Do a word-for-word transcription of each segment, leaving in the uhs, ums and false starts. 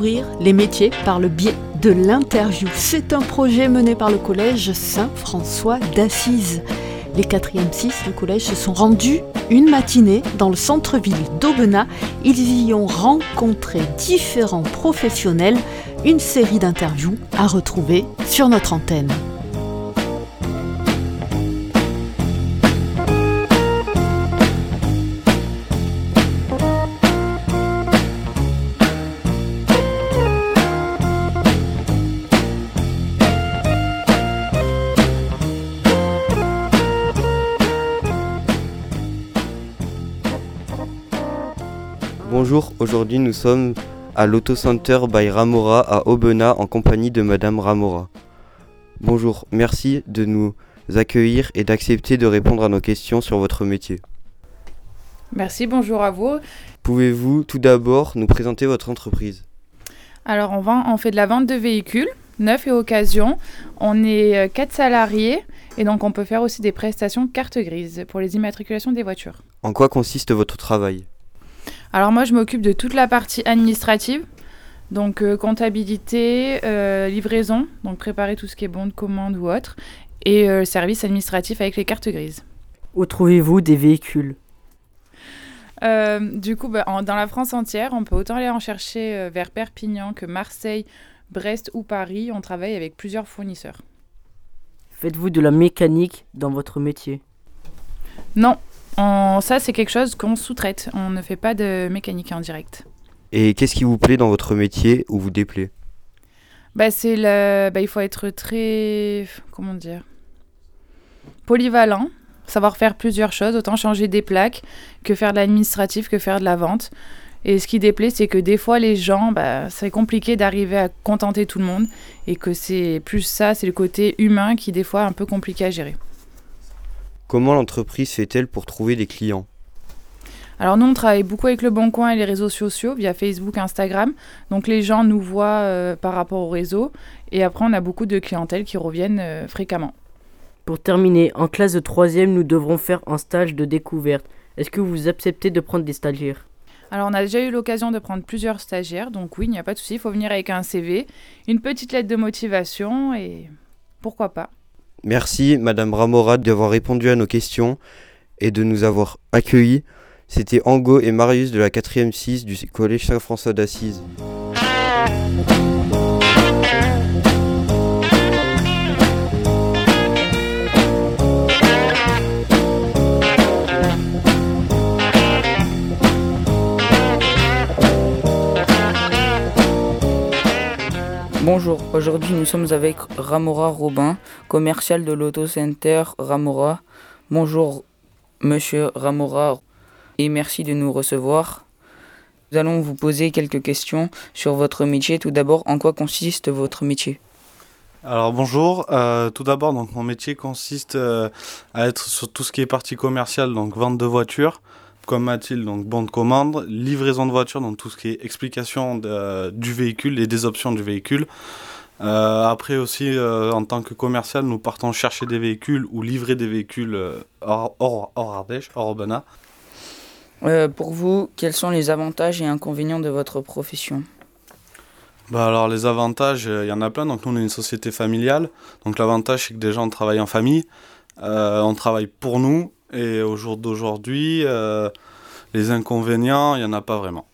découvrir les métiers par le biais de l'interview. C'est un projet mené par le collège Saint-François d'Assise. Les quatrième six du collège se sont rendus une matinée dans le centre-ville d'Aubenas. Ils y ont rencontré différents professionnels. Une série d'interviews à retrouver sur notre antenne. Bonjour, aujourd'hui nous sommes à l'Auto Center by Ramora à Aubenas en compagnie de Madame Ramora. Bonjour, merci de nous accueillir et d'accepter de répondre à nos questions sur votre métier. Merci, bonjour à vous. Pouvez-vous tout d'abord nous présenter votre entreprise ? Alors on, vend, on fait de la vente de véhicules, neufs et occasion. On est quatre salariés et donc on peut faire aussi des prestations carte grise pour les immatriculations des voitures. En quoi consiste votre travail ? Alors moi je m'occupe de toute la partie administrative, donc euh, comptabilité, euh, livraison, donc préparer tout ce qui est bon de commande ou autre, et euh, service administratif avec les cartes grises. Où trouvez-vous des véhicules ? euh, Du coup, bah, en, dans la France entière, on peut autant aller en chercher euh, vers Perpignan que Marseille, Brest ou Paris. On travaille avec plusieurs fournisseurs. Faites-vous de la mécanique dans votre métier ? Non. On, ça, c'est quelque chose qu'on sous-traite. On ne fait pas de mécanique en direct. Et qu'est-ce qui vous plaît dans votre métier ou vous déplaît ? bah, c'est le, bah, il faut être très... Comment dire ? Polyvalent. Savoir faire plusieurs choses. Autant changer des plaques que faire de l'administratif, que faire de la vente. Et ce qui déplaît, c'est que des fois, les gens, bah, c'est compliqué d'arriver à contenter tout le monde. Et que c'est plus ça, c'est le côté humain qui, des fois, est un peu compliqué à gérer. Comment l'entreprise fait-elle pour trouver des clients ? Alors nous, on travaille beaucoup avec Le Bon Coin et les réseaux sociaux via Facebook, Instagram. Donc les gens nous voient euh, par rapport au réseau. Et après, on a beaucoup de clientèle qui reviennent euh, fréquemment. Pour terminer, en classe de troisième, nous devrons faire un stage de découverte. Est-ce que vous acceptez de prendre des stagiaires ? Alors on a déjà eu l'occasion de prendre plusieurs stagiaires. Donc oui, il n'y a pas de souci, il faut venir avec un C V, une petite lettre de motivation et pourquoi pas. Merci Madame Ramora d'avoir répondu à nos questions et de nous avoir accueillis. C'était Ango et Marius de la quatrième six du collège Saint-François d'Assise. Bonjour, aujourd'hui nous sommes avec Ramora Robin, commercial de l'Auto Center Ramora. Bonjour Monsieur Ramora et merci de nous recevoir. Nous allons vous poser quelques questions sur votre métier. Tout d'abord, en quoi consiste votre métier ? Alors bonjour, euh, tout d'abord donc mon métier consiste euh, à être sur tout ce qui est partie commerciale, donc vente de voitures, comme Mathilde, donc bon de commande, livraison de voiture, donc tout ce qui est explication de, du véhicule et des options du véhicule. Euh, après aussi, euh, en tant que commercial, nous partons chercher des véhicules ou livrer des véhicules euh, hors, hors, hors Ardèche, hors Aubenas. Euh, pour vous, quels sont les avantages et inconvénients de votre profession ? Bah alors les avantages, il euh, y en a plein. Donc nous, on est une société familiale. Donc l'avantage, c'est que déjà, on travaille en famille. Euh, on travaille pour nous. Et au jour d'aujourd'hui, euh, les inconvénients, il n'y en a pas vraiment.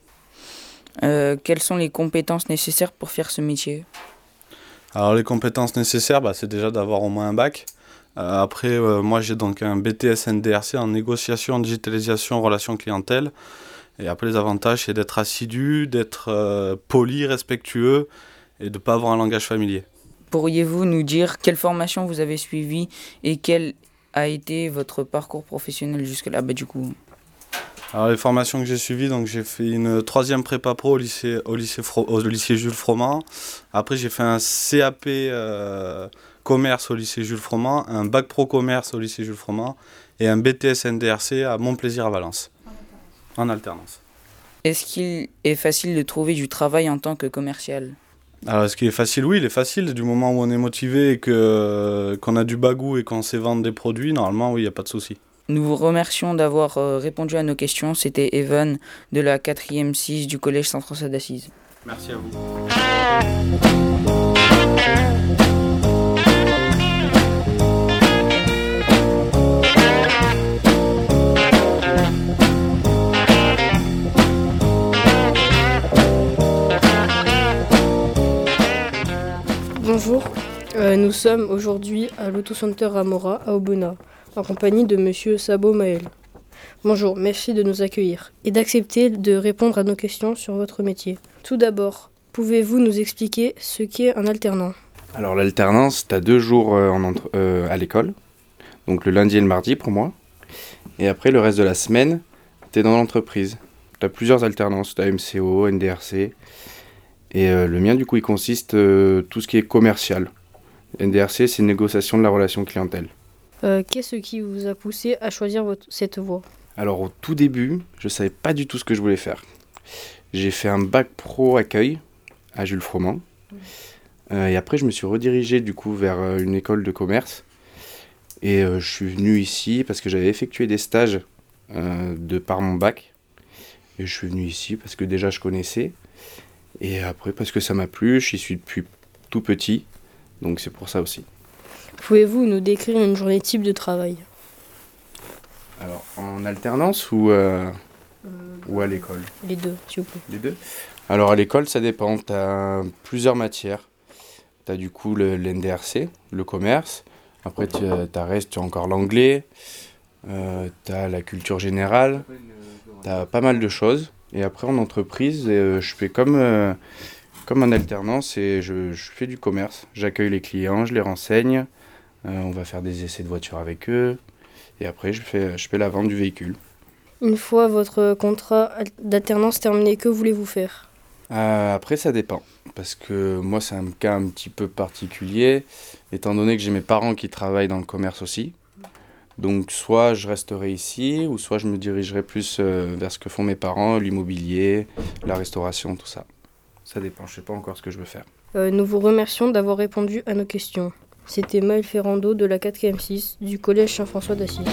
Euh, quelles sont les compétences nécessaires pour faire ce métier ? Alors les compétences nécessaires, bah, c'est déjà d'avoir au moins un bac. Euh, après, euh, moi j'ai donc un B T S N D R C en négociation, digitalisation, relations clientèle. Et après les avantages, c'est d'être assidu, d'être euh, poli, respectueux et de ne pas avoir un langage familier. Pourriez-vous nous dire quelle formation vous avez suivie et quelle a été votre parcours professionnel jusque-là, bah, du coup. Alors les formations que j'ai suivies, donc j'ai fait une troisième prépa pro au lycée, au lycée, Fro- au lycée Jules Froment. Après j'ai fait un C A P euh, commerce au lycée Jules Froment, un bac pro commerce au lycée Jules Froment et un B T S N D R C à Montplaisir à Valence, en alternance. Est-ce qu'il est facile de trouver du travail en tant que commercial ? Alors, ce qui est facile, oui, il est facile. Du moment où on est motivé et que, qu'on a du bagou et qu'on sait vendre des produits, normalement, oui, il n'y a pas de souci. Nous vous remercions d'avoir euh, répondu à nos questions. C'était Evan de la quatrième six du collège Saint-François d'Assise. Merci à vous. Bonjour, euh, nous sommes aujourd'hui à l'Autocenter Ramora à Aubenas, en compagnie de Monsieur Sabo Maël. Bonjour, merci de nous accueillir et d'accepter de répondre à nos questions sur votre métier. Tout d'abord, pouvez-vous nous expliquer ce qu'est un alternant ? Alors l'alternance, tu as deux jours euh, en entre- euh, à l'école, donc le lundi et le mardi pour moi, et après le reste de la semaine, tu es dans l'entreprise. Tu as plusieurs alternances, tu as M C O, N D R C, et euh, le mien du coup il consiste euh, tout ce qui est commercial. N D R C, c'est négociation de la relation clientèle. Euh, Qu'est-ce qui vous a poussé à choisir votre, cette voie ? Alors au tout début, je savais pas du tout ce que je voulais faire. J'ai fait un bac pro accueil à Jules Froment. Euh, et après, je me suis redirigé du coup vers euh, une école de commerce. Et euh, je suis venu ici parce que j'avais effectué des stages euh, de par mon bac. Et je suis venu ici parce que déjà je connaissais. Et après parce que ça m'a plu, j'y suis depuis tout petit. Donc c'est pour ça aussi. Pouvez-vous nous décrire une journée type de travail ? Alors en alternance ou, euh, ou à l'école ? Les deux, s'il vous plaît. Les deux. Alors à l'école, ça dépend. Tu as plusieurs matières. Tu as du coup le, l'N D R C, le commerce. Après, tu as reste, tu as encore l'anglais. Euh, tu as la culture générale. Tu as pas mal de choses. Et après, en entreprise, euh, je fais comme, euh, comme en alternance et je, je fais du commerce. J'accueille les clients, je les renseigne. Euh, on va faire des essais de voiture avec eux. Et après, je fais, je fais la vente du véhicule. Une fois votre contrat d'alternance terminé, que voulez-vous faire ? Euh, après, ça dépend. Parce que moi, c'est un cas un petit peu particulier, étant donné que j'ai mes parents qui travaillent dans le commerce aussi. Donc, soit je resterai ici, ou soit je me dirigerai plus euh, vers ce que font mes parents, l'immobilier, la restauration, tout ça. Ça dépend, je ne sais pas encore ce que je veux faire. Euh, nous vous remercions d'avoir répondu à nos questions. C'était Maël Ferrando de la quatrième six du Collège Saint-François d'Assise.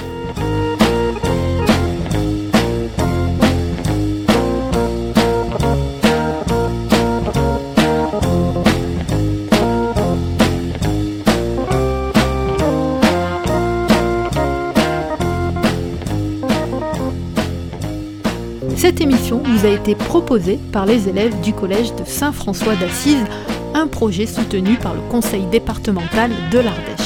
Cette émission vous a été proposée par les élèves du Collège de Saint-François d'Assise, un projet soutenu par le Conseil départemental de l'Ardèche.